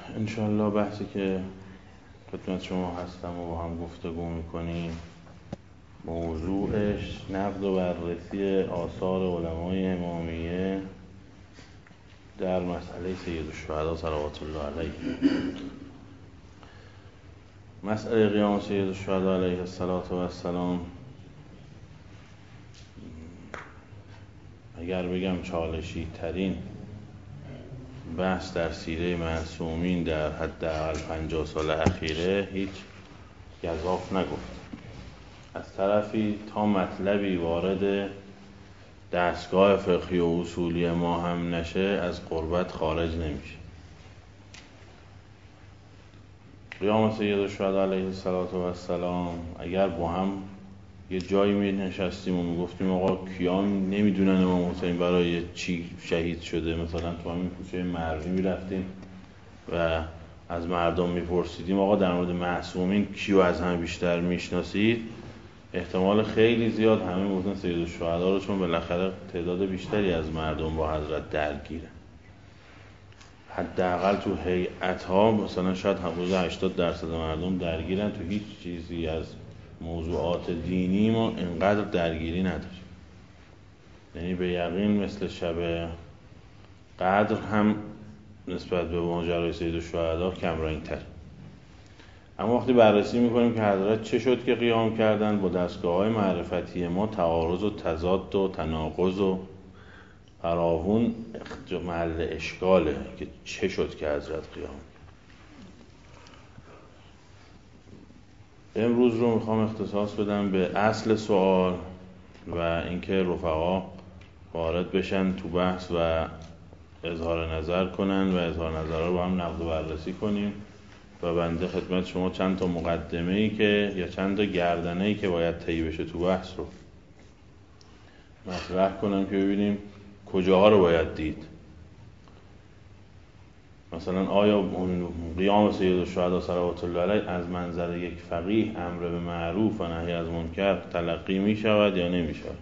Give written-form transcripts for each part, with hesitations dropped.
انشالله بحثی که خدمت شما هستم و با هم گفتگو میکنیم موضوعش نقد و بررسی آثار علمای امامیه در مسئله سید الشهدا صلوات الله علیه. مسئله قیام سید الشهدا علیه السلام اگر بگم چالشی ترین بحث در سیره معصومین در حداقل 50 سال اخیره هیچ گزاف نگفت. از طرفی تا مطلبی وارد دستگاه فقهی و اصولی ما هم نشه از قربت خارج نمیشه. قیام سید الشهدا علیه السلام اگر با هم یه جایی می نشستیم و میگفتیم آقا کیام نمیدونن امام حسین برای چی شهید شده، مثلا تو همین کوچه مروی میرفتیم و از مردم میپرسیدیم آقا در مورد معصومین کیو از همه بیشتر میشناسید، احتمال خیلی زیاد همه میگفتن سید الشهدا رو، چون بالاخره تعداد بیشتری از مردم با حضرت درگیره. حداقل تو هیئت ها مثلا شاید حدود 80% مردم درگیرن، تو هیچ چیزی از موضوعات دینی ما اینقدر درگیری نداریم. یعنی به یقین مثل شب قدر هم نسبت به ماجرای سید الشهدا کمرنگ تر. اما وقتی بررسی میکنیم که حضرت چه شد که قیام کردن، با دستگاه‌های معرفتی ما تعارض و تضاد و تناقض و فراوون محل اشکاله که چه شد که حضرت قیام. امروز رو میخوام اختصاص بدم به اصل سوال و اینکه رفقا وارد بشن تو بحث و اظهار نظر کنن و اظهار نظر رو با هم نقد و بررسی کنیم و بنده خدمت شما چند تا مقدمه‌ای که یا چند تا گردنه‌ای که باید طی بشه تو بحث رو مطرح کنم که ببینیم کجاها رو باید دید. مثلا آیا قیام سید الشهدا صلوات الله علیه از منظر یک فقیه امر به معروف و نهی از منکر تلقی می شود یا نمی شود؟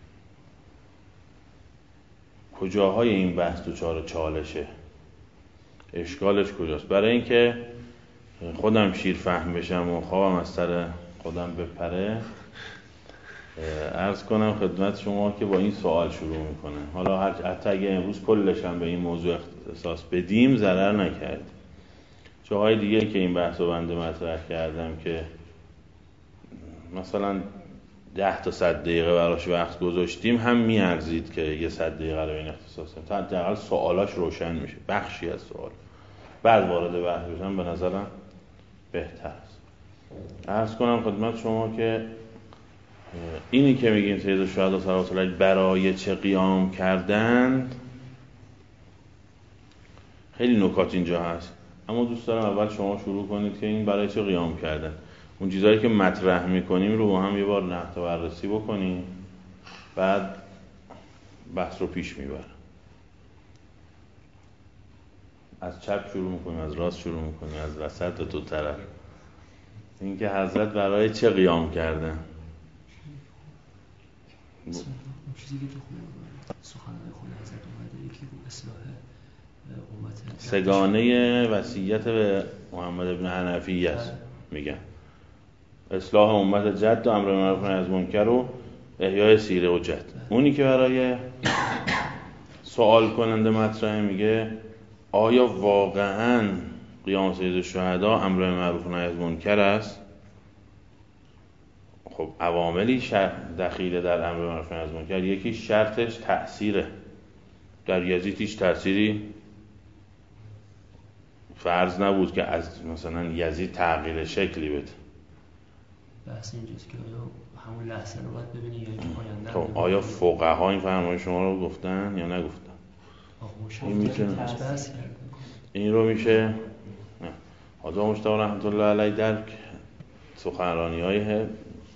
کجاهای این بحث دوچار چالشه؟ اشکالش کجاست؟ برای اینکه خودم شیر فهم بشم و خوابم از سر خودم بپره عرض کنم خدمت شما که با این سوال شروع میکنه. حالا حتی اگه امروز کلش هم به این موضوع اختصاص بدیم ضرر نکرد. جاهای دیگه که این بحث رو بنده مطرح کردم که مثلا 10 تا 100 دقیقه براش وقت گذاشتیم هم میارزید که یه 100 دقیقه رو این اختصاص بدیم تا حداقل سوالاش روشن میشه، بخشی از سوال بعد وارد بحث بشن به نظرم بهتر است. عرض کنم خدمت شما که اینی که میگیم سید الشهدا صلوات الله علیه برای چه قیام کردن خیلی نکات اینجا هست، اما دوست دارم اول شما شروع کنید که این برای چه قیام کردن، اون چیزایی که مطرح میکنیم رو با هم یه بار نقد و بررسی بکنیم، بعد بحث رو پیش میبرم. از چپ شروع میکنیم، از راست شروع میکنیم، از وسط تا دو طرف. این که حضرت برای چه قیام کردن. چیزی که تو سخنرانی خود حضرت اومده یکی بود اصلاح امت سگانه وصیت به محمد بن حنفی است، میگن اصلاح امت جد و امر به معروف و نهی از منکر و احیای سیره و جد. اونی که برای سوال کننده مطرح میگه آیا واقعاً قیام سید الشهدا امر به معروف و نهی از منکر است؟ خب عواملی دخیله در امر به معروف و نهی از منکر. یکی شرطش تأثیره. در یزید هیچ تأثیری فرض نبود که از مثلا یزید تغییر شکلی بده. بحث اینجاست که آیا همون لحظه رو باید ببینی یا اینکه آینده. خب آیا فقها این فرمایش شما رو گفتن یا نگفتن؟ این میتونه این رو میشه حاضر مشتاق رحمت الله علیه در سخنرانی‌های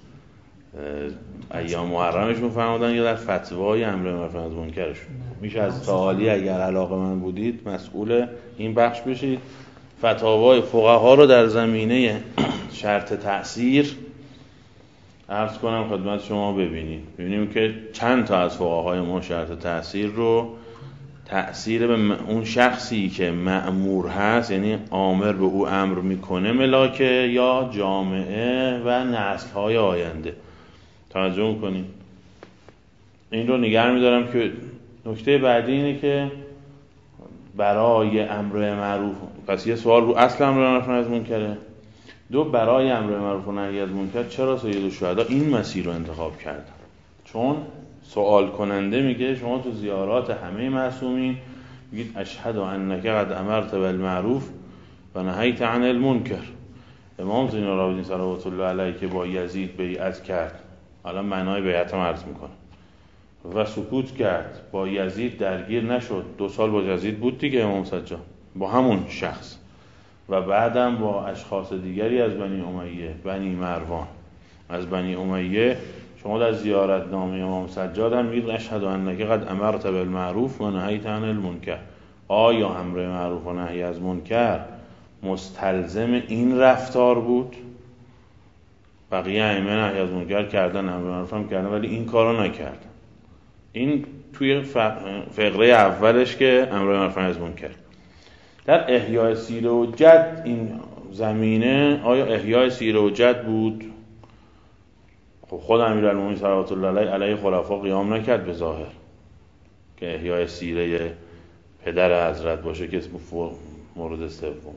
ایام محرمشون فرمودن یا در فتوای امر به معروف و نهی از منکرشون. میشه از تعالی اگر علاقه من بودید مسئول این بخش بشید، فتاوای فقها رو در زمینه شرط تأثیر عرض کنم خدمت شما ببینیم که چند تا از فقهای ما شرط تأثیر رو تأثیر به اون شخصی که مأمور هست، یعنی آمر به او امر میکنه، ملاکه یا جامعه و نسل‌های آینده. توجه میکنین؟ این رو نگه میدارم که نکته بعدی اینه که برای امر معروف، پس یه سوال رو اصل امر معروف و نهی از منکره. دو، برای امر معروف و نهی از منکر چرا سید الشهدا این مسیر رو انتخاب کردن؟ چون سوال کننده میگه شما تو زیارات همه معصومین میگید اشهد انک قد امرت بالمعروف و نهیت عن المنکر. امام زین العابدین صلوات الله علیه که با یزید بیعت کرد، الان معنای بیعت هم عرض میکنه، و سکوت کرد، با یزید درگیر نشد، 2 سال با یزید بود دیگه امام سجاد با همون شخص، و بعدم با اشخاص دیگری از بنی امیه، بنی مروان از بنی امیه. شما در زیارت نامه امام سجاد هم میگید اشهد انک قد امرت بالمعروف و نهیت عن المنکر. آیا امر معروف و نهی از منکر مستلزم این رفتار بود؟ بقیه ائمه نهی از منکر کردن، امر معروف هم کردن، ولی این کارو نکردن. این توی فقره اولش که امر معروف و نهی از منکر. در احیاء سیره و جد این زمینه آیا احیاء سیره و جد بود؟ خود امیرالمومنین صلوات الله علیه خلفا قیام نکرد به ظاهر که احیاء سیره پدر حضرت باشه که اسم مورد سوم.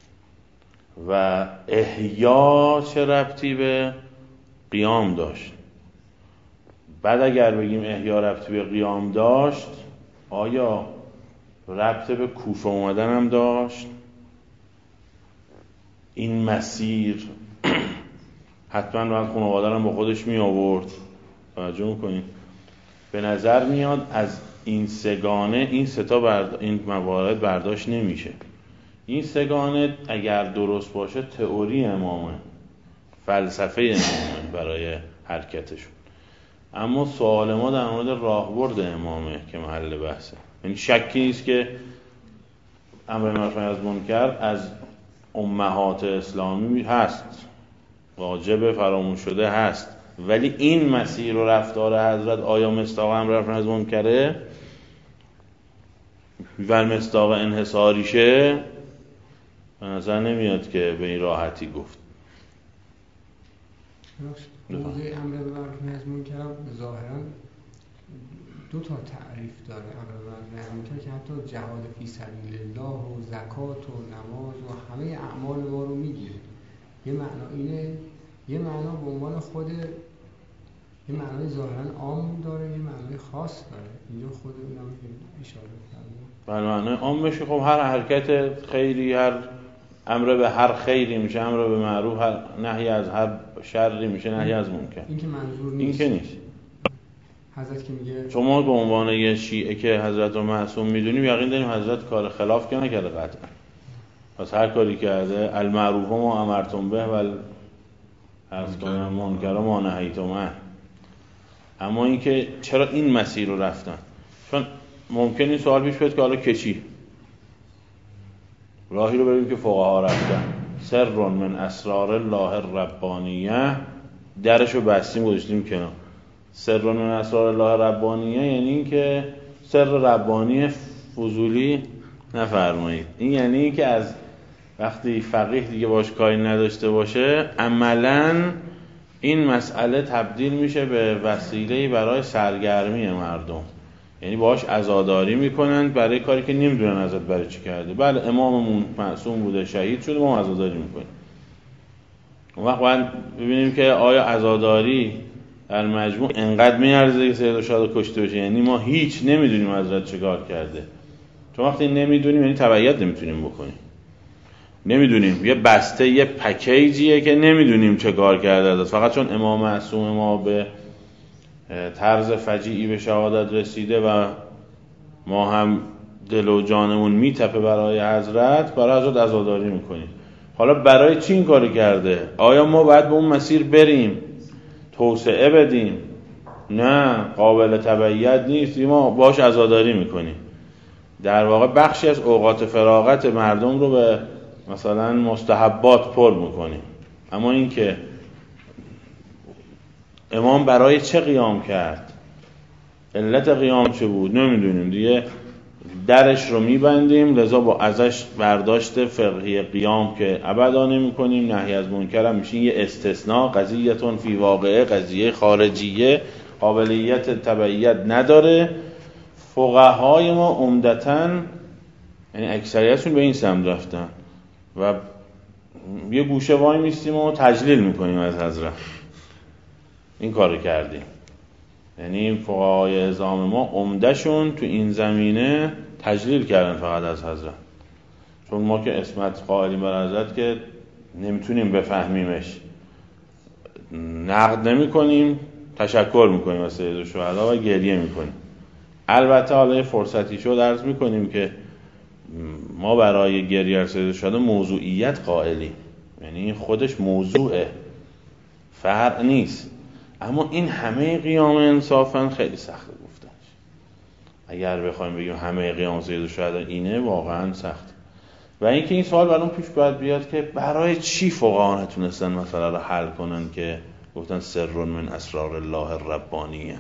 و احیا چه ربطی به قیام داشت؟ بعد اگر بگیم احیا ربطی به قیام داشت، آیا ربط به کوفه اومدن هم داشت؟ این مسیر حتما باید خانواده رو با خودش می آورد. توجه میکنین؟ به نظر میاد از این سگانه این موارد برداشت نمیشه. این سگانه اگر درست باشه تئوری امامه، فلسفه امامه برای حرکتشون، اما سوال ما در مورد راهبرد امامه که محل بحثه. یعنی شکی نیست که امر معروف و نهی از منکر از امهات اسلامی هست، واجب فراموش شده هست، ولی این مسیر و رفتار حضرت آیا مصداق امر معروف و نهی از منکره و مصداق انحصاریشه؟ به نظر نمیاد که به این راحتی گفت. موضوع امر معروف و نهی از منکر ظاهرا 2 تا تعریف داره. امر معروف و نهی از منکر که حتی جهاد فی سبیل الله و زکات و نماز و همه اعمال ما رو میگیره. یه معنا اینه، یه معنا به عنوان خود یه معنای ظاهرا عام داره، یه معنای خاص داره. اینجا خود اونم اشاره کرده. بله، معنای عام بشه خب هر حرکت خیری، هر امر به هر خیری میشه امر به معروف، هر نهی از هر شری میشه نهی از منکر. این که منظور نیست. این که نیست. حضرت که میگه شما به عنوان یه شیعه که حضرت رو معصوم میدونیم، یقین داریم حضرت کار خلاف که نکرده قطعا. پس هر کاری کرده المعروف ما امرتم به و منکر ما نهیتم عنه. اما اینکه چرا این مسیر رو رفتن؟ چون ممکن این سوال پیش بیاد که حالا کچی راهی رو بریم که فقها رفتن، سر من اسرار الله الربانیه، درشو بستیم گذاشتیم کنار. سر من اسرار الله ربانیه یعنی این که سر ربانی فضولی نفرمایید. این یعنی این که از وقتی فقیه دیگه باش کاری نداشته باشه، عملاً این مسئله تبدیل میشه به وسیله‌ای برای سرگرمی مردم. یعنی باش عزاداری میکنن برای کاری که نمیدونن ازت برای چی کرده. بله اماممون معصوم بوده، شهید شده، ما عزاداری میکنیم. اون وقت باید ببینیم که آیا عزاداری در مجموع انقدر میارزه که سید الشهدا کشته بشه؟ یعنی ما هیچ نمیدونیم حضرت چه کار کرده. چون وقتی نمیدونیم یعنی تبعیت نمیتونیم بکنیم. نمیدونیم، یه بسته، یه پکیجیه که نمیدونیم چه کار کرده. فقط چون امام معصوم ما به طرز فجیعی به شهادت رسیده و ما هم دل و جانمون میتپه برای حضرت عزاداری میکنیم. حالا برای چی این کاری کرده؟ آیا ما باید به اون مسیر بریم توسعه بدیم؟ نه، قابل تبعیت نیست، ما باش عزاداری میکنیم. در واقع بخشی از اوقات فراغت مردم رو به مثلا مستحبات پر میکنیم. اما این که امام برای چه قیام کرد، علت قیام چه بود، نمیدونیم دیگه. درش رو میبندیم، لذا با ازش برداشت فقهی قیام که ابدا نمی‌کنیم. نهی از منکر هم میشه یه استثناء، قضیه‌تون فی واقعه، قضیه خارجیه، قابلیت تبعیت نداره. فقهای ما عمدتاً یعنی اکثریتشون به این سمت رفتن و یه گوشه وای میستیم و تجلیل میکنیم از حضرت. این کارو کردیم. یعنی فقهای عظام ما عمدهشون تو این زمینه تجلیل کردن فقط از حضرت، چون ما که عصمت قائلیم بر حضرت که نمیتونیم بفهمیمش، نقد نمی کنیم، تشکر میکنیم از سید الشهدا و گریه میکنیم. البته حالا فرصتی شد عرض میکنیم که ما برای گریه از سید الشهدا موضوعیت قائلیم، یعنی خودش موضوعه، فرع نیست. اما این همه قیام انصافا خیلی سخته گفتنش. اگر بخوایم بگیم همه قیام سید الشهدا اینه، واقعا سخت. و اینکه این سوال برام پیش باید بیاد که برای چی فقها نتونستن مسئله رو حل کنن که گفتن سر من اسرار الله الربانیه.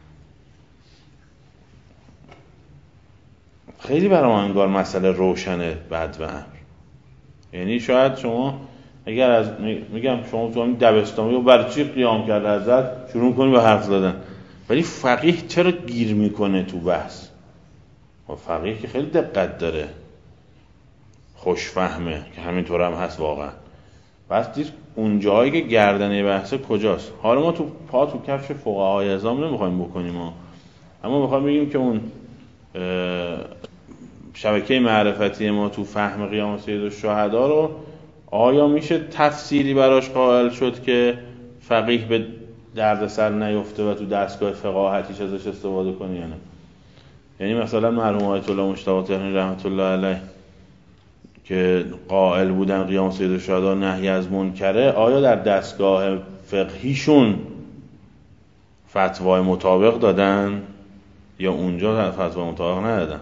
خیلی برام انگار مسئله روشنه بد و امر. یعنی شاید شما اگر از میگم شما تو همین دبستانی و برای چی قیام کرده حضرت شروع کنی به حرف زدن، ولی فقیه چرا گیر میکنه تو بحث؟ و فقیه که خیلی دقت داره، خوشفهمه که همینطور هم هست واقعا. بس دید اون جایی که گردنه بحثه کجاست. حالا ما تو پا تو کفش فقهای اعظام نمیخوایم بکنیم اما میخوایم بگیم که اون شبکه معرفتی ما تو فهم قیام سید الشهدا رو آیا میشه تفسیری براش قائل شد که فقیه به دردسر نیفته و تو دستگاه فقاهتیش ازش استفاده کنه یا نه؟ یعنی مثلا مرحوم آیت الله مجتبی تهرانی رحمت الله علیه که قائل بودن قیام سید الشهدا نهی از منکره، آیا در دستگاه فقهیشون فتوای مطابق دادن یا اونجا فتوای مطابق ندادن؟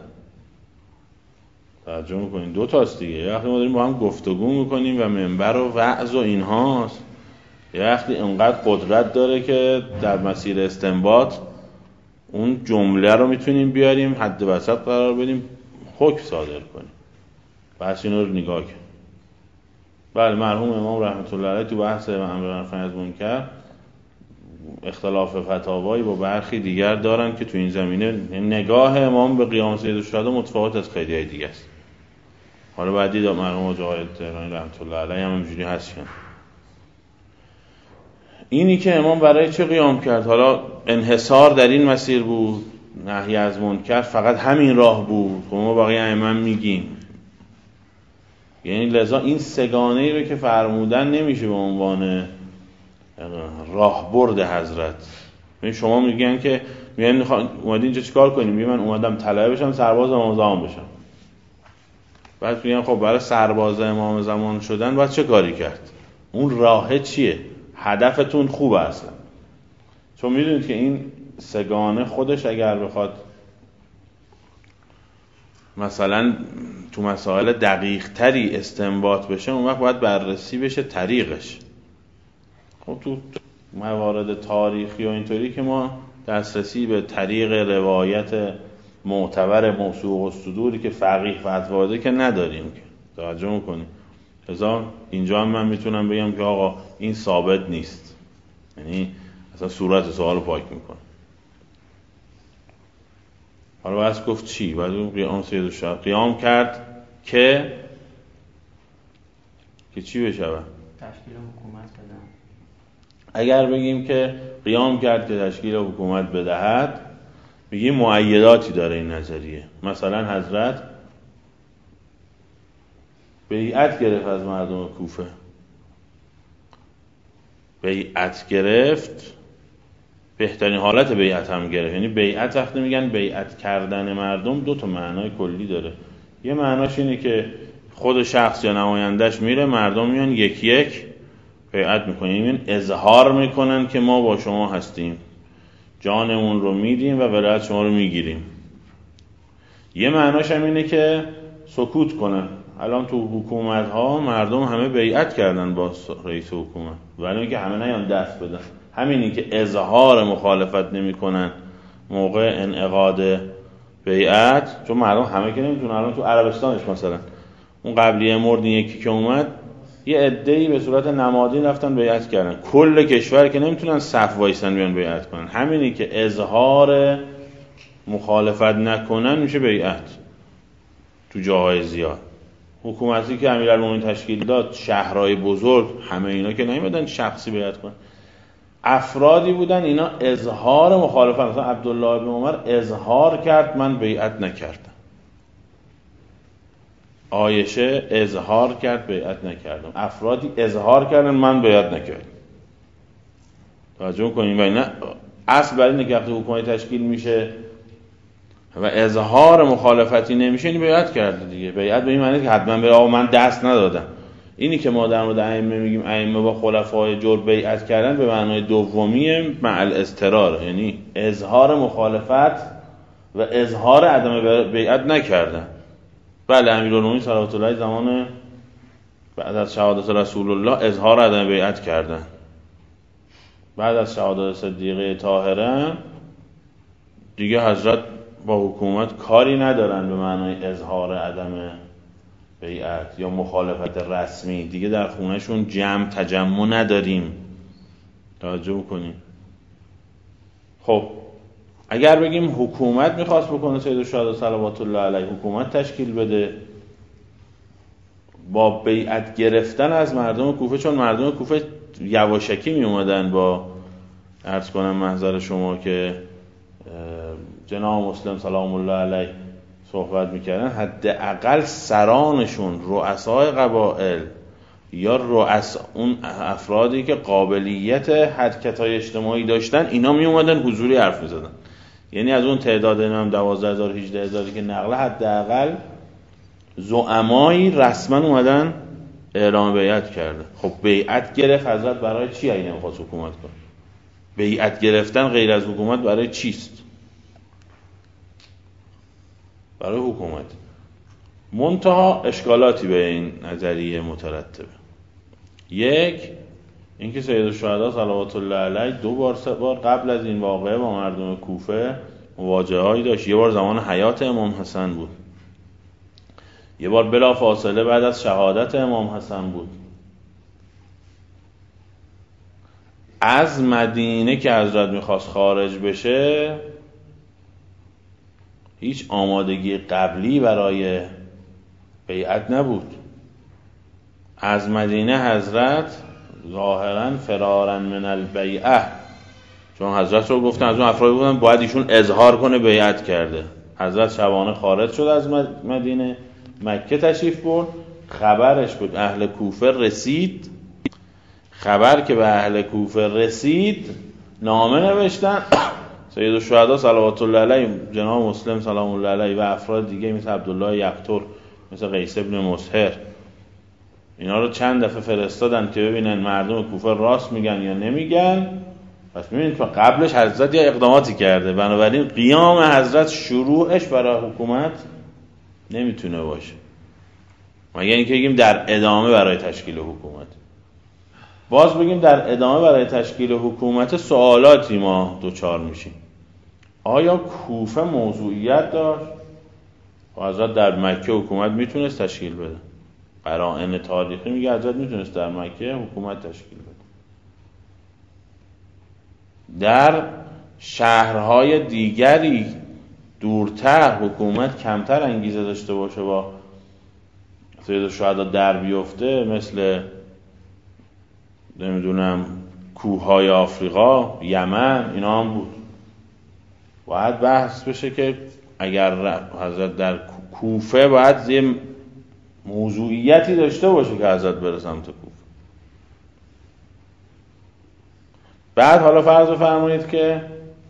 توجه میکنین دو تاست دیگه. یه وقتی ما داریم با هم گفتگو میکنیم و منبر و وعظ و اینهاست، یه وقتی انقدر قدرت داره که در مسیر استنباط اون جمله رو میتونیم بیاریم حد وسط قرار بدیم، حکم صادر کنیم. بحث اینو رو نگاه کن. بله مرحوم امام رحمت الله علیه تو بحث امر معروف نهی از منکر اختلاف فتاوایی با برخی دیگر دارن که تو این زمینه نگاه امام به قیام سید الشهدا متفاوت از خیلی‌های دیگه است. حالا بعدی دا مرحوم جواهر تهرانی رحمت الله علیه هم اینجوری هست. اینی که امام برای چه قیام کرد؟ حالا انحصار در این مسیر بود، نهی از منکر فقط همین راه بود، ما بقیه ائمه میگیم. یعنی لذا این سگانه‌ای رو که فرمودن نمیشه به عنوان راهبرد حضرت. یعنی شما میگن که میگن اومدی اینجا چیکار کنیم؟ میگن من اومدم طلبه بشم، سرباز امام زمان بشم. بعد میگن خب برای سرباز امام زمان شدن باید چه کاری کرد؟ اون راه چیه؟ هدفتون خوبه اصلا. چون میدونید که این سگانه خودش اگر بخواد مثلا تو مسائل دقیق تری استنباط بشه، اون وقت باید بررسی بشه طریقش. خب تو موارد تاریخی و اینطوری که ما دسترسی به طریق روایت معتبر موثوق الصدوری که فقیه فتوا داده که نداریم که توجه میکنیم. لذا اینجا هم من میتونم بگم که آقا این ثابت نیست، یعنی اصلا صورت سوال پاک میکنه. حالا باید گفت چی؟ باید اون قیام سید الشهدا قیام کرد که چی بشه؟ تشکیل حکومت بدن. اگر بگیم که قیام کرد که تشکیل حکومت بدهد، بگیم مؤیداتی داره این نظریه. مثلا حضرت بیعت گرفت از مردم کوفه، بیعت گرفت، بهترین حالت بیعت هم گرفت. یعنی بیعت وقتی میگن بیعت کردن مردم دو تا معنای کلی داره. یه معناش اینه که خود شخص یا نمایندش میره، مردم میان یک یک بیعت میکنن، یعنی اظهار میکنن که ما با شما هستیم، جانمون رو میدیم و ولایت شما رو میگیریم. یه معناش هم اینه که سکوت کنن. الان تو حکومت ها مردم همه بیعت کردن با رئیس حکومت، ولی اینکه همه نیان دست بدن. همینی که اظهار مخالفت نمی کنن موقع انعقاد بیعت، چون مردم همه که نمیتونن. الان تو عربستانش مثلا اون قبلیه مرد یکی که اومد یه عده‌ای به صورت نمادی رفتن بیعت کردن، کل کشور که نمیتونن صف وایسن بیان بیعت کنن. همینی که اظهار مخالفت نکنن میشه بیعت تو جاهای زیاد. حکومتی که امیرالمومنین تشکیل داد، شهرهای بزرگ، همه اینا که نمیدن شخصی بیعت کنن، افرادی بودن اینا اظهار مخالفت. مثلا عبدالله بن عمر اظهار کرد من بیعت نکردم، عایشه اظهار کرد بیعت نکردم، افرادی اظهار کردن من بیعت نکردم. توجه کنیم. و اینا اصل برای اینه که وقتی حکومت تشکیل میشه و اظهار مخالفتی نمیشه، این بیعت کرده دیگه. بیعت به این معنی که حتما به آقا من دست ندادم. اینی که ما در مورد ائمه میگیم ائمه با خلفای جور بیعت کردن، به معنای دومیه مع الاضطرار، یعنی اظهار مخالفت و اظهار عدم بیعت نکردن. بله امیرالمومنین صلوات الله زمان بعد از شهادت رسول الله اظهار عدم بیعت کردن. بعد از شهادت صدیقه طاهره دیگه حضرت با حکومت کاری ندارن به معنای اظهار عدم بیعت یا مخالفت رسمی. دیگه در خونهشون تجمع نداریم. توجه کنیم. خب اگر بگیم حکومت میخواست بکنه سید الشهدا صلوات الله علیه، حکومت تشکیل بده با بیعت گرفتن از مردم کوفه، چون مردم کوفه یواشکی می اومدن با عرض کنم محضر شما که جناب مسلم سلام الله علیه صحبت میکردن، حداقل سرانشون، رؤسای قبائل یا اون افرادی که قابلیت حرکت‌های اجتماعی داشتن، اینا می اومدن حضوری حرف میزدن. یعنی از اون تعداد نام 12000 18000 که نقله، حداقل زعمایی رسما اومدن اعلام بیعت کرده. خب بیعت گرفت حضرت برای چی اینه می‌خواست حکومت کنه؟ بیعت گرفتن غیر از حکومت برای چیست؟ برای حکومت. منتها اشکالاتی به این نظریه مترتبه. یک، اینکه سید الشهدا صلوات الله علیه 2 بار قبل از این واقعه با مردم کوفه مواجهه‌ای داشت. یه بار زمان حیات امام حسن بود، یه بار بلا فاصله بعد از شهادت امام حسن بود. از مدینه که حضرت میخواست خارج بشه هیچ آمادگی قبلی برای بیعت نبود. از مدینه حضرت ظاهرا فرارا من البیعه، چون حضرت رو گفتن از اون افرادی بودن باید ایشون اظهار کنه بیعت کرده. حضرت شبانه خارج شد از مدینه، مکه تشریف برد. خبرش به اهل کوفه رسید. خبر که به اهل کوفه رسید، نامه نوشتن سید الشهدا صلوات الله علیه، جناب مسلم سلام الله علیه و افراد دیگه مثل عبدالله یقطر، مثل قیس ابن مصهر، اینا رو چند دفعه فرستادن که ببینن مردم کوفه راست میگن یا نمیگن. پس میبینید که قبلش حضرت یه اقداماتی کرده، بنابراین قیام حضرت شروعش برای حکومت نمیتونه باشه، مگر اینکه بگیم در ادامه برای تشکیل حکومت. باز بگیم در ادامه برای تشکیل حکومت سوالاتی ما دوچار میشیم. آیا کوفه موضوعیت داشت؟ حضرت در مکه حکومت میتونست تشکیل بده. قرائن تاریخی میگه حضرت میتونست در مکه حکومت تشکیل بده. در شهرهای دیگری دورتر حکومت کمتر انگیزه داشته باشه با سید الشهدا در بیفته، مثل نمیدونم کوههای آفریقا، یمن، اینا هم بود. باید بحث بشه که اگر حضرت در کوفه باید یه موضوعیتی داشته باشه که حضرت بره سمت کوفه. بعد حالا فرض بفرمایید که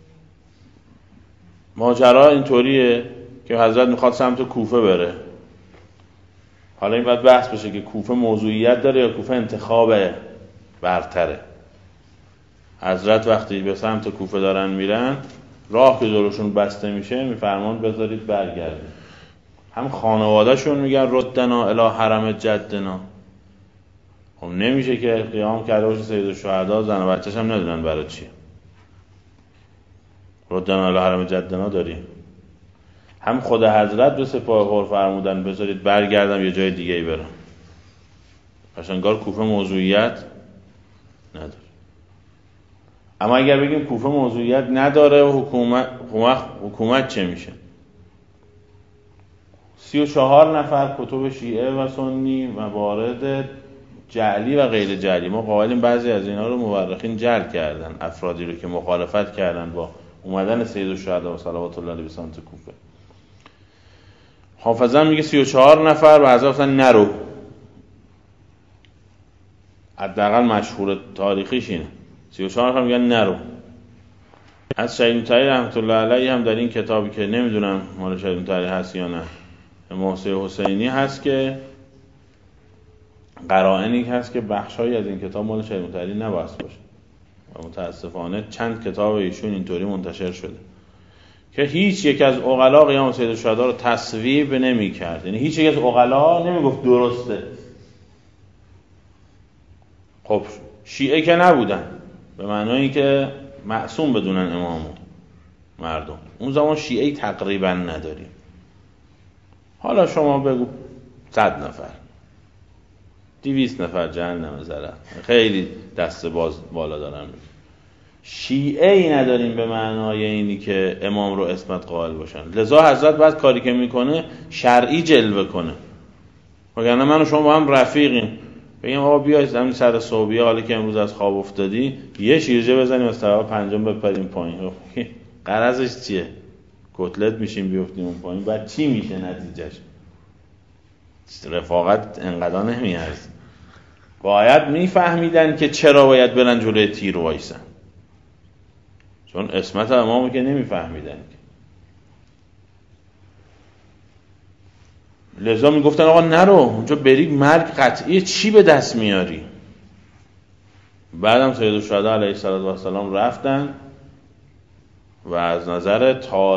ماجرا اینطوریه که حضرت میخواد سمت کوفه بره. حالا این باید بحث بشه که کوفه موضوعیت داره یا کوفه انتخاب برتره. حضرت وقتی به سمت کوفه دارن میرن، راه که جلوشون بسته میشه میفرمان بذارید برگردید. هم خانوادهشون میگن ردنا الی حرم جدنا. خب نمیشه که قیام کرده باشه سید الشهدا، زن و بچه‌ش هم ندونن برای چیه. ردنا الی حرم جدنا داریم. هم خود حضرت به سپاه غور فرمودن بذارید برگردم یه جای دیگه ای برم. پس انگار کوفه موضوعیت نداره. اما اگر بگیم کوفه موضوعیت نداره و حکومت چه میشه؟ 34 نفر کتب شیعه و سنی موارد جعلی و غیر جعلی، ما قائلیم بعضی از اینا رو مورخین جعل کردن، افرادی رو که مخالفت کردن با اومدن سید الشهدا و صلوات الله علیه به سمت کوفه. حافظم میگه 34 نفر و حضرت گفتن نرو، حداقل مشهور تاریخیش اینه، 34 نفر میگن نرو. از شهید مطهری رحمت الله علیه هم در این کتابی که نمیدونم مال شهید مطهری هست یا نه، محسن حسینی هست که قرائنی هست که بخشایی از این کتاب مال شهید مطهری نباید باشه و متاسفانه چند کتاب ایشون اینطوری منتشر شده که هیچ یک از عقلا قیام سید الشهدا رو تصویب نمی کرد. یعنی هیچ یک از عقلا نمی گفت درسته. خب شیعه که نبودن به معنایی که معصوم بدونن امامو مردم، اون زمان شیعه تقریبا نداریم. حالا شما بگو 100 نفر 200 نفر جهنم زرد، خیلی دست بالا دارن. شیعه ای نداریم به معنای اینی که امام رو عصمت قائل باشن. لذا حضرت بعد کاری که میکنه شرعی جلوه کنه، وگرنه من و شما با هم رفیقیم، بگیم آقا بیاید زمین سر صبحیه حالا که امروز از خواب افتادی یه شیرجه بزنیم از طرف پنجم بپریم پایین، غرضش چیه؟ کتلت میشیم بیفتیم اون پایین، بعد چی میشه نتیجهش؟ رفاقت انقدر نمیارزه. باید میفهمیدن که چرا باید برن جلوی تیر وایسن، چون عصمت امامو که نمیفهمیدن. لذا میگفتن آقا نرو اونجا، بری مرگ قطعیه، چی به دست میاری؟ بعدم سید الشهدا علیه السلام رفتن و از نظر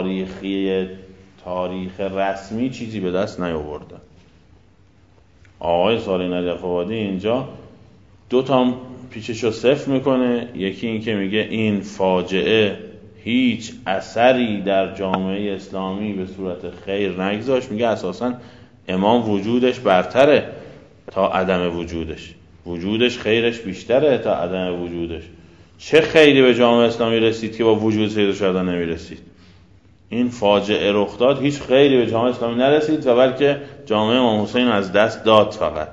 تاریخ رسمی چیزی به دست نیاوردن. آقای سالین علی اخوادی اینجا 2 تا پیچشو صفر میکنه. یکی این که میگه این فاجعه هیچ اثری در جامعه اسلامی به صورت خیر نگذاشت، میگه اساساً امام وجودش برتره تا عدم وجودش خیرش بیشتره تا عدم وجودش. چه خیری به جامعه اسلامی رسید که با وجود سید الشهدا نمیرسید؟ این فاجعه رخ داد، هیچ خیری به جامعه اسلامی نرسید و بلکه جامعه امام حسین از دست داد، فقط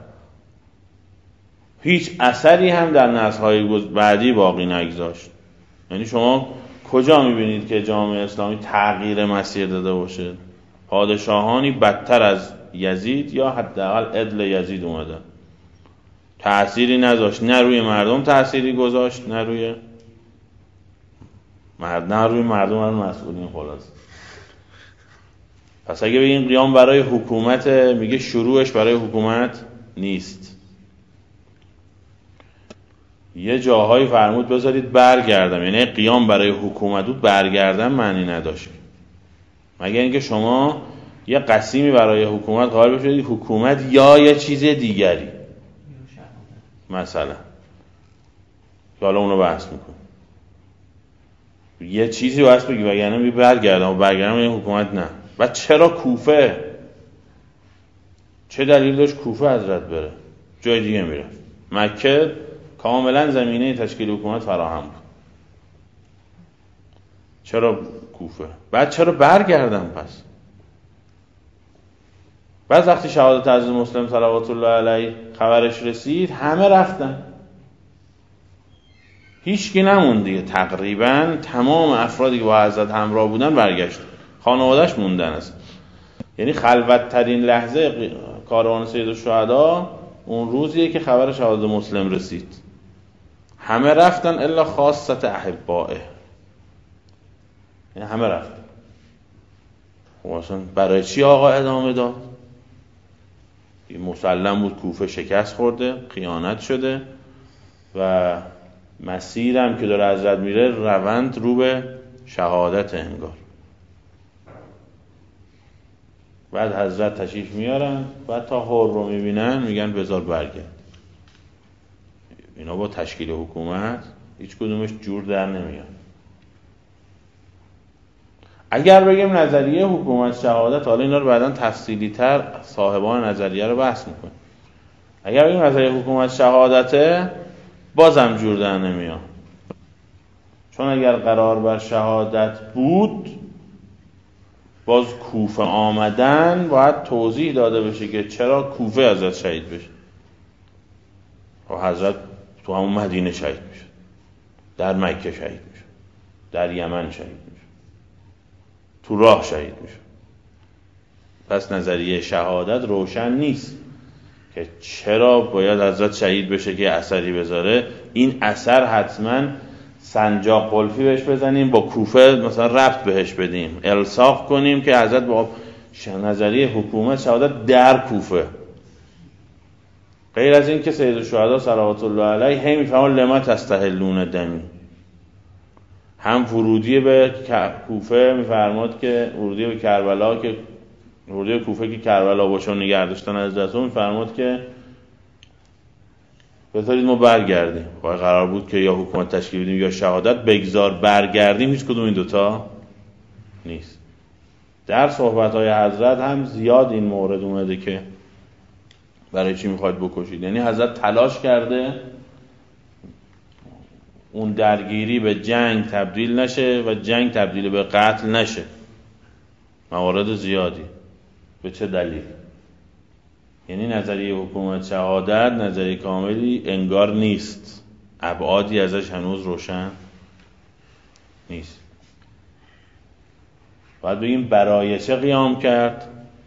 هیچ اثری هم در نسل‌های بعدی باقی نگذاشت. یعنی شما کجا میبینید که جامعه اسلامی تغییر مسیر داده باشه؟ پادشاهانی بدتر از یزید یا حداقل عدل یزید اومدن، تأثیری نذاشت، نه روی مردم تأثیری گذاشت، نه روی مردم مسئولین. خلاص پس اگه بگیم قیام برای حکومت، میگه شروعش برای حکومت نیست. یه جاهایی فرمود بذارید برگردم، یعنی قیام برای حکومت بود، برگردم معنی نداشت، مگر اینکه شما یه قسیمی برای حکومت قائل بشید، حکومت یا یه چیز دیگری مثلا که حالا اونو بحث میکن، یه چیزی بحث بگی وگرنه میگه برگردم یه حکومت نه. بعد چرا کوفه؟ چه دلیل داشت کوفه حضرت بره؟ جای دیگه میره. مکه کاملا زمینه تشکیل حکومت فراهم بود، چرا کوفه؟ بعد چرا برگردم پس؟ بعد وقتی شهادت حضرت مسلم صلوات الله علیه خبرش رسید همه رفتن، هیچکی نموند دیگه. تقریبا تمام افرادی که با حضرت همراه بودن برگشتن، خانواده‌اش موندن است. یعنی خلوت ترین لحظه کاروان سید الشهدا اون روزیه که خبر شهادت مسلم رسید، همه رفتن الا خاصت احبائه، یعنی همه رفتن. خب اصلا برای چی آقا ادامه داد؟ مسلم بود کوفه شکست خورده، خیانت شده و مسیرم که داره حضرت میره روند رو به شهادت انگار. بعد حضرت تشریف میارن، بعد تا حر رو میبینن میگن بذار برگرد. اینا با تشکیل حکومت هیچ کدومش جور در نمیاد. اگر بگیم نظریه حکومت شهادت، حالا اینا رو بعداً تفصیلی تر صاحبان نظریه رو بحث میکنه، اگر بگیم نظریه حکومت شهادته بازم جور در نمیاد، چون اگر قرار بر شهادت بود باز کوفه آمدن باید توضیح داده بشه که چرا کوفه حضرت شهید بشه. و حضرت تو همون مدینه شهید میشه، در مکه شهید میشه، در یمن شهید میشه، تو راه شهید میشه. پس نظریه شهادت روشن نیست که چرا باید حضرت شهید بشه که اثری بذاره. این اثر حتما سنجاق قلفی بهش بزنیم، با کوفه مثلا ربط بهش بدیم، الصاق کنیم که حضرت با نظریه حکومت شهادت در کوفه. غیر از این که سید الشهدا صلوات الله علیه هی میفهمن لما تستحلون دمی، هم ورودی به کوفه میفرماد که ورودی به کربلا، که ورودی به کوفه که کربلا باشون نگه داشتن از رسول، میفرماد که بذارید ما برگردیم. قرار بود که یا حکومت تشکیل بدیم یا شهادت، بگذار برگردیم، هیچ کدوم این دوتا نیست. در صحبت‌های حضرت هم زیاد این مورد اومده که برای چی میخواید بکشید، یعنی حضرت تلاش کرده اون درگیری به جنگ تبدیل نشه و جنگ تبدیل به قتل نشه. موارد زیادی. به چه دلیل؟ یعنی نظریه حکومت شهادت نظریه کاملی انگار نیست، ابعادی ازش هنوز روشن نیست. باید بگیم برای چه قیام کرد؟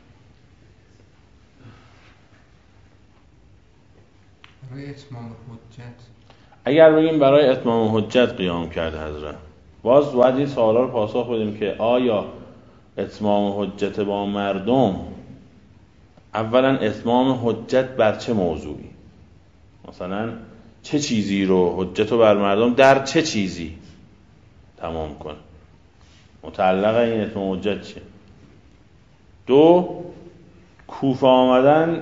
برای اتمام حجت. اگر بگیم برای اتمام حجت قیام کرد حضرت، باز باید این سوالا رو پاسخ بدیم که آیا اتمام حجت با مردم، اولا اتمام حجت بر چه موضوعی؟ مثلا چه چیزی رو حجت رو بر مردم در چه چیزی تمام کنه؟ متعلق این اتمام حجت چیه؟ دو، کوفه آمدن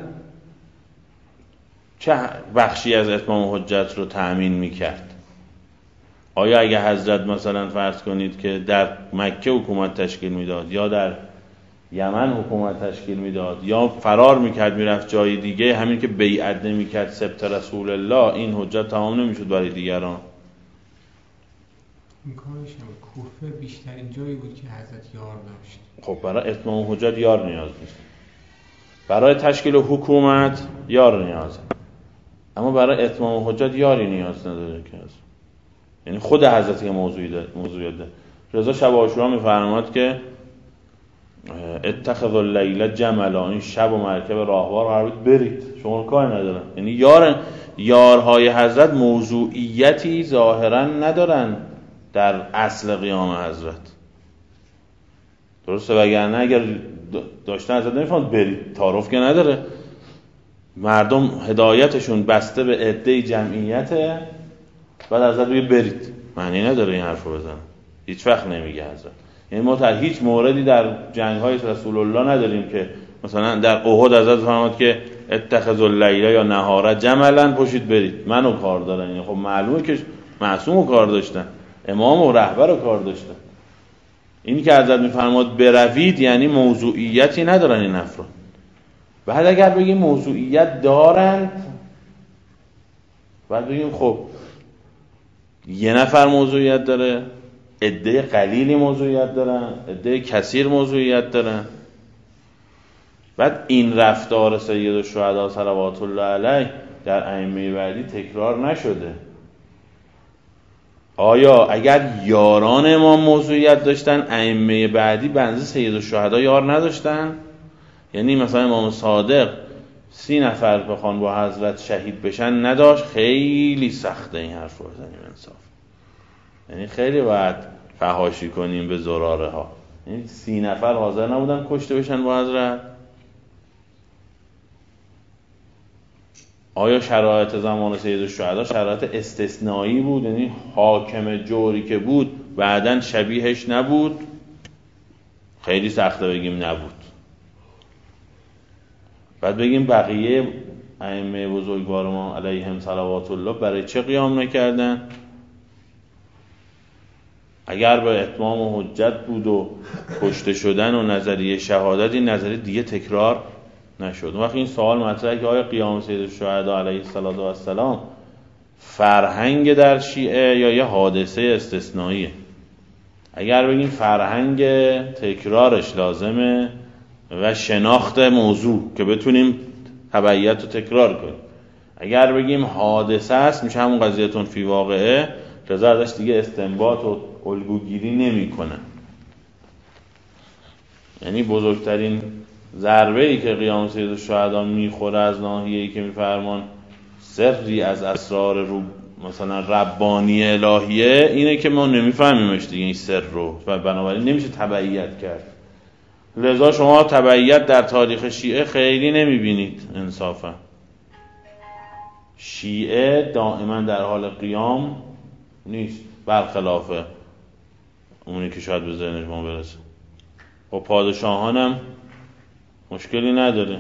چه بخشی از اتمام حجت رو تأمین میکرد؟ آیا اگه حضرت مثلا فرض کنید که در مکه حکومت تشکیل میداد یا در یمن حکومت تشکیل میداد یا فرار میکرد میرفت جای دیگه، همین که بیعت نمیکرد سبت رسول الله، این حجت تمام نمیشد برای دیگران؟ این کارش کوفه بیشترین جایی بود که حضرت یار داشت. خب برای اتمام حجت یار نیاز نیست، برای تشکیل حکومت یار نیازه، اما برای اتمام حجت یاری نیاز نداره که هست. یعنی خود حضرت که موضوعیت ده. رضا شب عاشورا میفرماد که اتخذ اللیل جملا، این شب و مرکب راهوار قرار بود برید، شما کار ندارن. یعنی یارهای حضرت موضوعیتی ظاهرا ندارن در اصل قیام حضرت. درسته؟ وگرنه اگر داشتن حضرت نمیفهمد برید، تعارف که نداره. مردم هدایتشون بسته به عده جمعیته، بعد حضرت بگه برید، معنی نداره این حرفو بزنن. هیچ وقت نمیگه حضرت. یعنی ما در هیچ موردی در جنگ‌های رسول الله نداریم که مثلا در احد حضرت فرمود که اتخذ اللیل یا نهار جملا، پشید برید، منو کار دارن. یعنی خب معلومه که معصومو کار داشتن، امام و رهبر رو کار داشتن. اینی که حضرت میفرماد بروید یعنی موضوعیتی ندارن این افراد. بعد اگر بگیم موضوعیت دارند، بعد بگیم خب یه نفر موضوعیت داره، عده قلیلی موضوعیت دارن، عده کثیر موضوعیت دارن. بعد این رفتار سید الشهدا صلوات الله علیه در ائمه بعدی تکرار نشده. آیا اگر یاران امام موضوعیت داشتن، ائمه بعدی بنزه سید الشهدا یار نداشتن؟ یعنی مثلا امام صادق 30 نفر بخوان با حضرت شهید بشن نداشت؟ خیلی سخته این حرف رو بزنیم انصاف. یعنی خیلی باید فحاشی کنیم به زراره ها. یعنی 30 نفر حاضر نبودن کشته بشن با حضرت؟ آیا شرایط زمان سید الشهدا شرایط استثنایی بود؟ یعنی حاکم جوری که بود بعدن شبیهش نبود؟ خیلی سخته بگیم نبود. بعد بگیم بقیه ائمه بزرگوار ما علیهم صلوات الله برای چه قیام نکردن؟ اگر به اتمام و حجت بود و کشته شدن و نظریه شهادت، این نظریه دیگه تکرار نشد. وقتی این سوال مطرحه که آیا قیام سید الشهدا علیه السلام فرهنگ در شیعه یا یه حادثه استثنائیه؟ اگر بگیم فرهنگ تکرارش لازمه و شناخت موضوع که بتونیم تبعیت رو تکرار کنیم. اگر بگیم حادثه است، میشه همون قضیه‌تون فی واقعه، رضا ازش دیگه استنباط و الگوگیری نمی کنه. یعنی بزرگترین ضربه‌ای که قیام سید الشهدا میخوره از ناحیه‌ای که میفرمان سری از اسرار رو مثلا ربانی الهیه، اینه که ما نمیفهمیمش دیگه این سر رو و بنابراین نمیشه تبعیت کرد. لذا شما تبعیت در تاریخ شیعه خیلی نمیبینید انصافا. شیعه دائما در حال قیام نیست، برخلاف اونی که شاید به ذهن شما برسه. و پادشاهانم مشکلی نداره.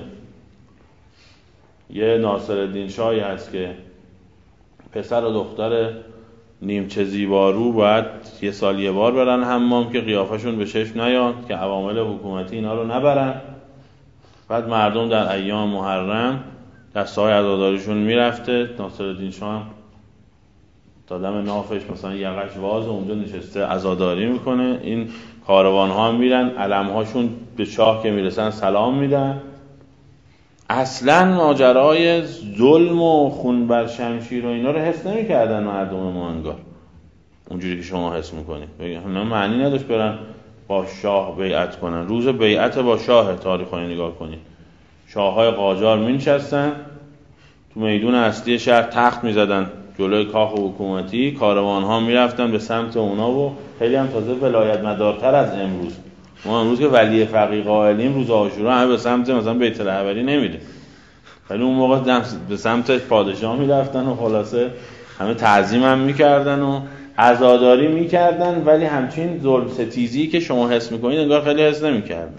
یه ناصرالدین شاهی هست که پسر و دختر نیمچه زیبارو باید یه سال یه بار برن حمام که قیافشون به چشم نیاد، که عوامل حکومتی اینا رو نبرن. بعد مردم در ایام محرم دستهای عزاداریشون میرفته، ناصرالدین شاه تا دم نافش مثلا یقش واز و اونجا نشسته عزاداری میکنه. این کاروان ها میرن، علم هاشون به شاه که میرسن سلام میدن. اصلا ماجرای ظلم و خون بر شمشیر و اینا رو حس نمیکردن مردم ما انگار اونجوری که شما حس میکنید. اینا معنی نداشت برن با شاه بیعت کنن. روز بیعت با شاه تاریخو نگاه کنید، شاههای قاجار مینشستن تو میدون اصلی شهر، تخت میزدن جلوی کاخ حکومتی، کاروان ها میرفتن به سمت اونا و خیلی هم تازه ولایت مدارتر از امروز. ما امروز که ولی فقیه قائلیم، روز عاشورا همه به سمت مثلا بیت رهبری نمیره، ولی اون موقع به سمت پادشاه میرفتن و خلاصه همه تعظیم هم میکردن و عزاداری میکردن، ولی همچین ظلم ستیزی که شما حس میکنید انگار خیلی حس نمیکردن.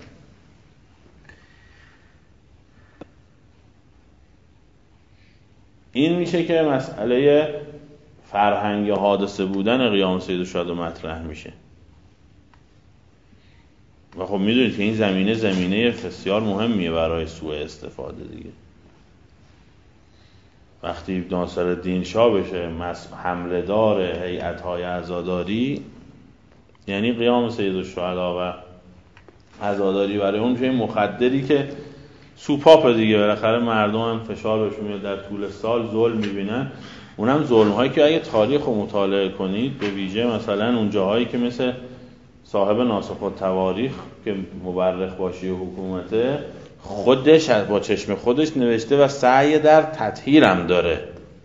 این میشه که مسئله فرهنگ حادثه بودن قیام سید الشهدا مطرح میشه. و خب میدونید که این زمینه بسیار مهمیه برای سوء استفاده دیگه. وقتی ناصرالدین شاه بشه حمله دار هیئت‌های عزاداری، یعنی قیام سید الشهدا و عزاداری برای اون میشه مخدری که سوپاپ دیگه. بالاخره مردم هم فشار بهشون میاد، در طول سال ظلم میبینن. اونم ظلم هایی که اگه تاریخ رو مطالعه کنید، به ویژه مثلا اون جاهایی که مثل صاحب ناسخ التواریخ که مورخ باشی و حکومته، خودش با چشم خودش نوشته و سعی در تطهیر هم داره.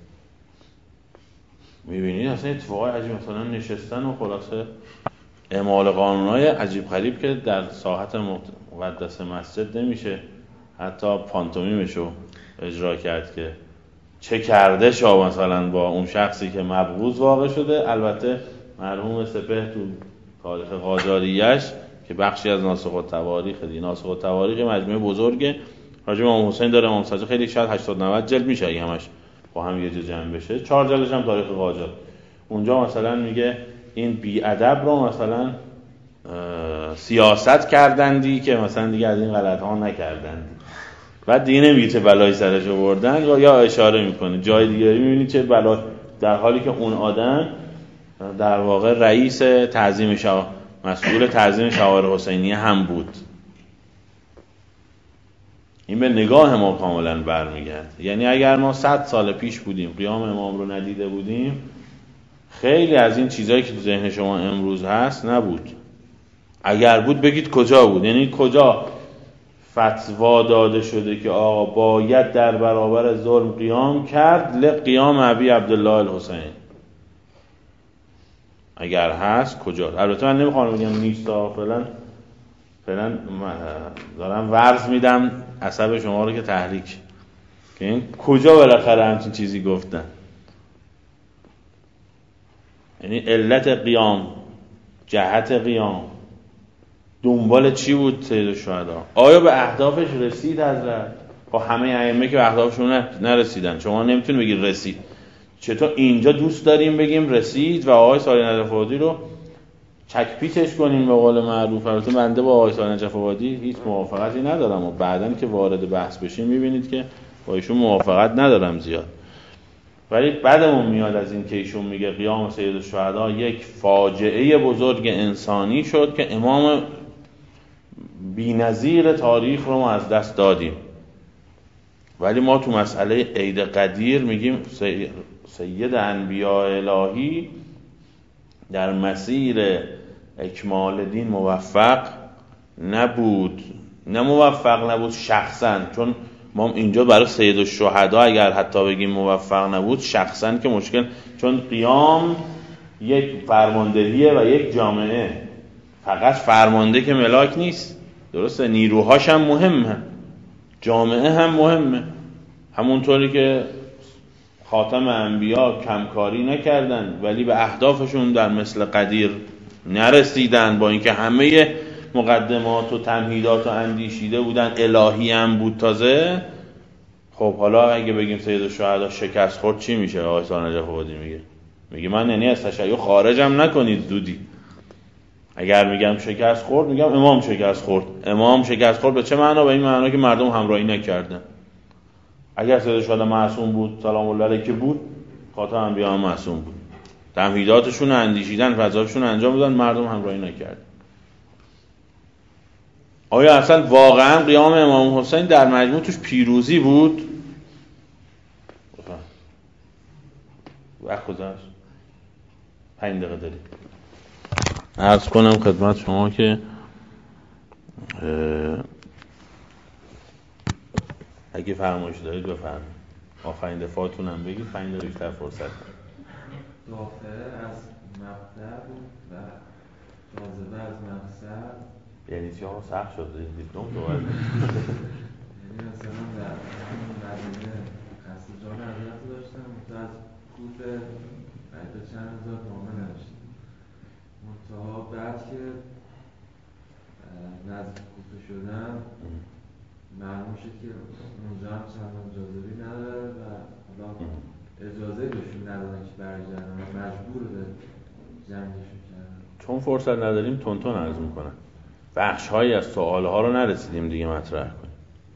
میبینید اصلا اتفاقای عجیب، مثلا نشستن و خلاصه اعمال قانونهای عجیب غریب که در ساحت مقدس مسجد نمیشه حتی پانتومیمشو اجرا کرد که چه کرده شاه مثلا با اون شخصی که مبغوض واقع شده. البته مرحوم سپهر تو تاریخ قاجاریش که بخشی از ناسخ التواریخ دی، ناسخ التواریخ مجموعه بزرگه راجع به امام حسین داره، امام سجاد خیلی شاید 80-90 جلد میشه اگه همش با هم یه جا جمع بشه. 4 جلدش هم تاریخ قاجار. اونجا مثلا میگه این بی‌ادب رو مثلا سیاست کردندی که مثلا دیگه از این غلط ها نکردند. بعد دیگه نمیگه چه بلایی سرش آوردن، یا اشاره میکنه جای دیگه میبینید چه بلا، در حالی که اون آدم در واقع رئیس تعظیم مسئول تعظیم شعائر حسینیه هم بود. این به نگاه ما کاملا برمیگرد. یعنی اگر ما 100 سال پیش بودیم قیام امام رو ندیده بودیم، خیلی از این چیزایی که تو ذهن شما امروز هست نبود. اگر بود بگید کجا بود، یعنی کجا فتوا داده شده که آقا باید در برابر ظلم قیام کرد لقیام ابی عبدالله الحسین. اگر هست کجا؟ البته من نمیخوام بگم نیست، فعلا دارم ورز میدم عصب شما رو که تحریک که این کجا بالاخره همچین چیزی گفتن. یعنی علت قیام، جهت قیام، دنبال چی بود سید الشهدا؟ آیا به اهدافش رسید حضرت؟ با همه ائمه که به اهدافشون نرسیدن، شما نمیتونید بگید رسید. چطور اینجا دوست داریم بگیم رسید و آقای صالح نجف‌آبادی رو چکپیچش کنیم به قول معروف. البته بنده با آقای صالح نجف آبادی هیچ موافقتی ندارم و بعداً که وارد بحث بشیم میبینید که با ایشون موافقت ندارم زیاد، ولی بعدمون میاد از این که ایشون میگه قیام سید الشهدا یک فاجعه بزرگ انسانی شد که امام بی‌نظیر تاریخ رو ما از دست دادیم. ولی ما تو مسئله عید قدیر میگیم سید انبیاء الهی در مسیر اکمال دین موفق نبود. نه موفق نبود شخصا، چون ما اینجا برای سید الشهدا اگر حتی بگیم موفق نبود شخصا که مشکل، چون قیام یک فرماندهیه و یک جامعه، فقط فرمانده که ملاک نیست، درسته، نیروهاش هم مهمه، جامعه هم مهمه. همونطوری که خاتم انبیا کمکاری نکردن ولی به اهدافشون در مثل قدیر نرسیدن، با اینکه همه مقدمات و تمهیدات و اندیشیده بودن، الهی هم بود تازه. خب حالا اگه بگیم سید الشهدا شکست خورد چی میشه؟ آقای صالح نجف آبادی میگه من یعنی از تشیع خارجم نکنید زودی. اگر میگم شکست خورد میگم امام شکست خورد. امام شکست خورد به چه معنا؟ به این معنا که مردم همراهی نکردن. اگر سید الشهدا معصوم بود سلام الله علیه که بود، خاتم انبیا هم معصوم بود، تمهیداتشون اندیشیدن، وظایفشون انجام دادن، مردم همراهی نکردن. آیا اصلا واقعا قیام امام حسین در مجموع توش پیروزی بود؟ وقت گذشت، 5 دقیقه دارید. عرض کنم خدمت شما که اگه فرمایش دارید بفرمایید. آخرین دفاعتون هم بگید، 5 دقیقه بیشتر فرصت دارید. داخله از مبدأ بود و جاذبه از مقصد. یعنی چی ها؟ سخت شد دیپلم دوباره. یعنی مثلا در مدینه قصد جان حضرت داشتن، منتها از کوفه قیده چند هزار نامه نوشتن، منتها بعد که نزد کوفه شدن معلوم شد که اونجا هم چندان جاذبه‌ای نداره و حالا اجازه بهشون ندادن که برگردن و مجبور به جنگشون کردن. چون فرصت نداریم تون عرض میکنم، بخش‌هایی از سوال‌ها رو نرسیدیم دیگه مطرح کنیم.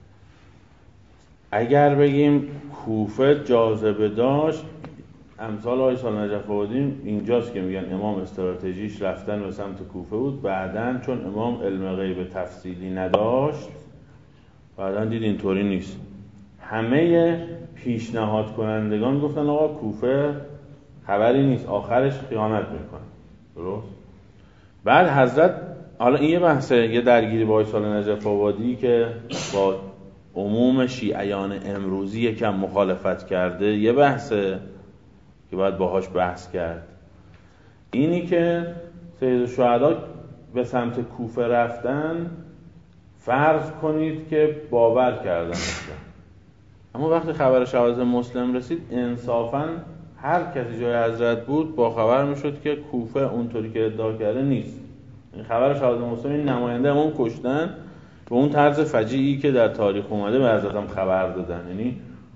اگر بگیم کوفه جاذبه داشت، امثال آقای صالح نجف آبادی اینجاست که میگن امام استراتژیش رفتن به سمت کوفه بود. بعدن چون امام علم غیب تفصیلی نداشت، بعدن دید اینطوری نیست. همه پیشنهاد کنندگان گفتن آقا کوفه خبری نیست، آخرش خیانت میکنه. درست؟ بعد حضرت، حالا این یه بحثه، یه درگیری با آقای صالح نجف آبادی که با عموم شیعیان امروزی یکم مخالفت کرده، یه بحثه که باید باهاش بحث کرد. اینی که سید الشهدا به سمت کوفه رفتن، فرض کنید که باور کردن اصلا. اما وقتی خبر شواهد مسلم رسید، انصافاً هر کسی جای حضرت بود با خبر میشد که کوفه اونطوری که ادعا کرده نیست. این خبر شواهد مسلم، این نماینده امام کشتن به اون طرز فجیعی که در تاریخ اومده به حضرت هم خبر دادن، یعنی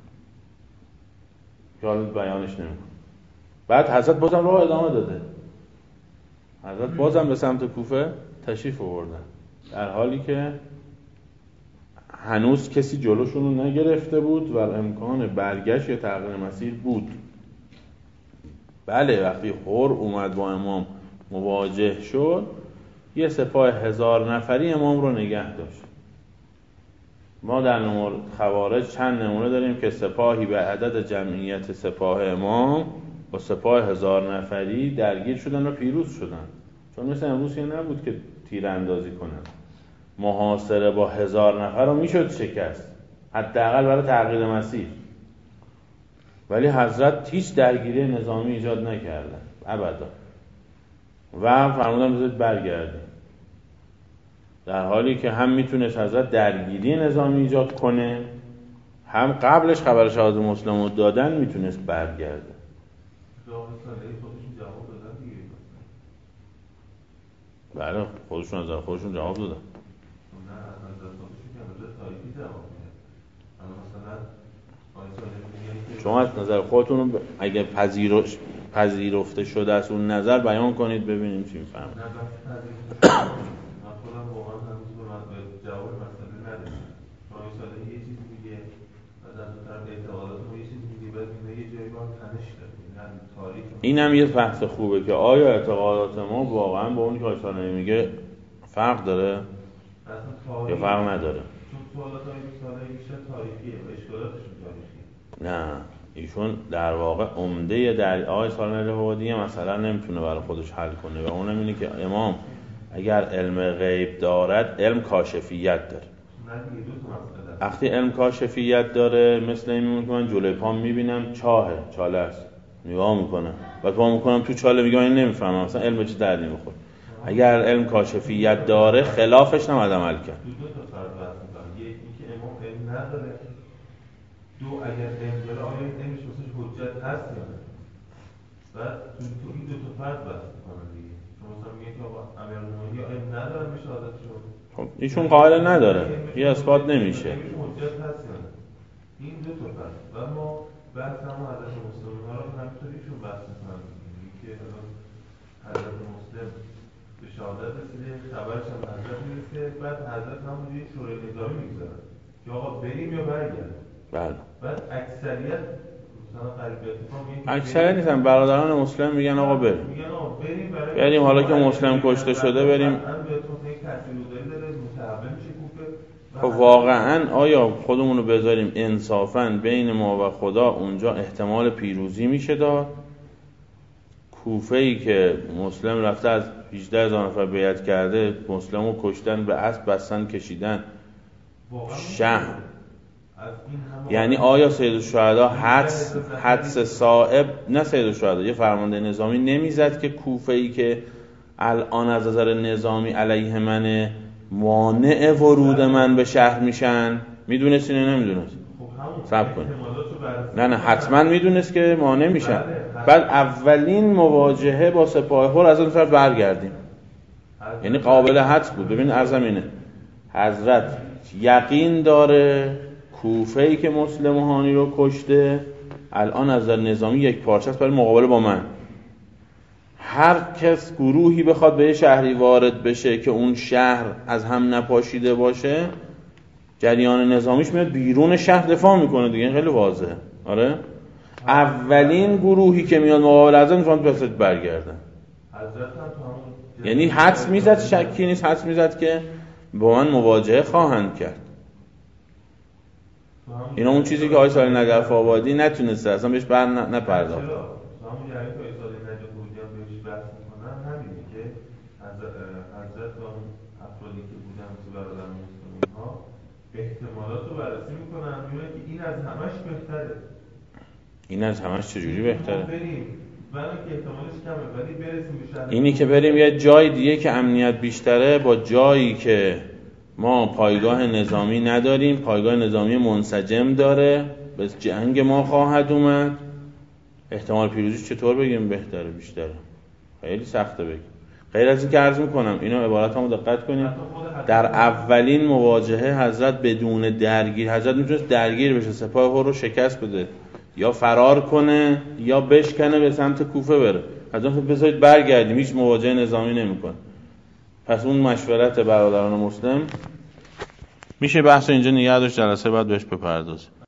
که حالا بیانش نمیکنه. بعد حضرت بازم راه ادامه داده، حضرت بازم به سمت کوفه تشریف آوردن، در حالی که هنوز کسی جلوشون رو نگرفته بود و امکان برگشت یا تغییر مسیر بود. بله وقتی حر اومد با امام مواجه شد، یه سپاه 1000 نفری امام رو نگه داشت. ما در خوارج چند نمونه داریم که سپاهی به عدد جمعیت سپاه امام با سپاه 1000 نفری درگیر شدن و پیروز شدن. چون مثل امروز که نبود که تیراندازی کنن، محاصره با 1000 نفر رو میشد شکست، حداقل برای تغییر مسیر. ولی حضرت هیچ درگیری نظامی ایجاد نکردن ابدا و فرمودن بذارید برگردیم، در حالی که هم میتونست حضرت درگیری نظامی ایجاد کنه، هم قبلش خبر شواهد مسلم رو دادن میتونست برگرده. بله خودشون از خودشون جواب دادن. شما از نظر خودتون اگه پذیرفته شده است اون نظر بیان کنید ببینیم چی می‌فهمید. نظر پذیرفته من خودم واقعا هنوز به جواب مسئله ندارم. شما ساده یه چیز میگه از اون طرف اعتقادات یه چیز میگه بعد یه جایی باید تنش داره. تاریخ اینم یه بحث خوبه که آیا اعتقادات ما واقعا با اون که آیسالمی میگه فرق داره یا فرق نداره؟ چون سوالات بیشتر تاریخیه و اشکالاتشون تاریخیه. نه ایشون در واقع عمده در آقای سالم رهوادی مثلا نمیتونه برای خودش حل کنه و اونم اینه که امام اگر علم غیب دارد علم کاشفیت داره. وقتی علم کاشفیت داره مثل این میمونه که من جلوی پام میبینم چاله است نگاه میکنم و پا میکنم تو چاله میگم این نمیفهمم مثلا علم چه دردی میخوره. اگر علم کاشفیت داره خلافش نباید عمل کرد. دو تا فرض بحث میکنم. یکی که امام علم نداره، دو اگر علم داره آیا این علمش واسش حجت هست یا نه. بعد تو این دو تا فرض بحث میکنم دیگه. شما مثلا میگه که آقا امیرالمومنین علم نداره میشه عادتشون. خب ایشون قائل نداره. یه اثبات نمیشه. حجت هست یا نه. این دو تا فرض. و ما بحث هم حضرت مسلم ها رو همینطوریشون بحث میکنم. که حضرت مسلم به شهادت رسیده خبرش هم حضرت میرسه بعد حضرت همونجوری شورای نظامی میگذارن که آقا بریم یا برگردیم. بله. بعد اکثریت مثلا غریبیت اکثریت نیستن برادران مسلم میگن آقا بریم. میگن آقا بریم بریم حالا که مسلم کشته شده بریم. خب واقعا آیا خودمون رو بذاریم انصافاً بین ما و خدا اونجا احتمال پیروزی میشه داد؟ کوفه‌ای که مسلم رفته از 18,000 نفر بیعت کرده مسلمو کشتن به اسب بستن کشیدن شهر، یعنی آیا سید الشهدا حدس صائب نه سید الشهدا یه فرمانده نظامی نمیزد که کوفه‌ای که الان از نظر نظامی علیه منه مانع ورود من به شهر میشن؟ میدونستی نه نمیدونست؟ صبر کن. نه حتما میدونست که مانع میشن. بعد اولین مواجهه با سپاه هر از اون طرف برگردیم، یعنی قابل حدس بود. ببین عرضم اینه حضرت یقین داره کوفه‌ای که مسلم هانی رو کشته الان از نظر نظامی یک پارچه است برای مقابله با من. هر کس گروهی بخواد به شهری وارد بشه که اون شهر از هم نپاشیده باشه جریان نظامیش میاد بیرون شهر دفاع میکنه دیگه. خیلی واضحه. آره اولین گروهی که میاد مقابله از اون پس برگردن. یعنی حدس میزد، شکی نیست، حدس میزد که با من مواجهه خواهند کرد. اینا اون چیزی که آقای صالح نجف آبادی نتونسته اصلا بهش بر نپرداخت. حضرت و افرادی که بودن تو برادران مسلمین ها احتمالات رو بررسی میکنن میبینن که این از همش بهتره. این از همش چجوری بهتره؟ بریم برای که احتمالش کمه ولی برسیم به شهر. اینی که بریم یه جای دیگه که امنیت بیشتره با جایی که ما پایگاه نظامی نداریم، پایگاه نظامی منسجم داره، به جنگ ما خواهد اومد، احتمال پیروزی چطور بگیم بهتره بیشتره؟ خیلی سخته بگیم. غیر از این که عرض میکنم اینو عباراتمو دقت کنیم. در اولین مواجهه حضرت بدون درگیر، حضرت میتونست درگیر بشه سپاه رو شکست بده یا فرار کنه یا بشکنه به سمت کوفه بره. حضرت بذارید برگردیم، هیچ مواجهه نظامی نمیکنه. پس اون مشورت برادران مسلم میشه بحث اینجا نگه داشت، جلسه بعد بهش بپردازیم.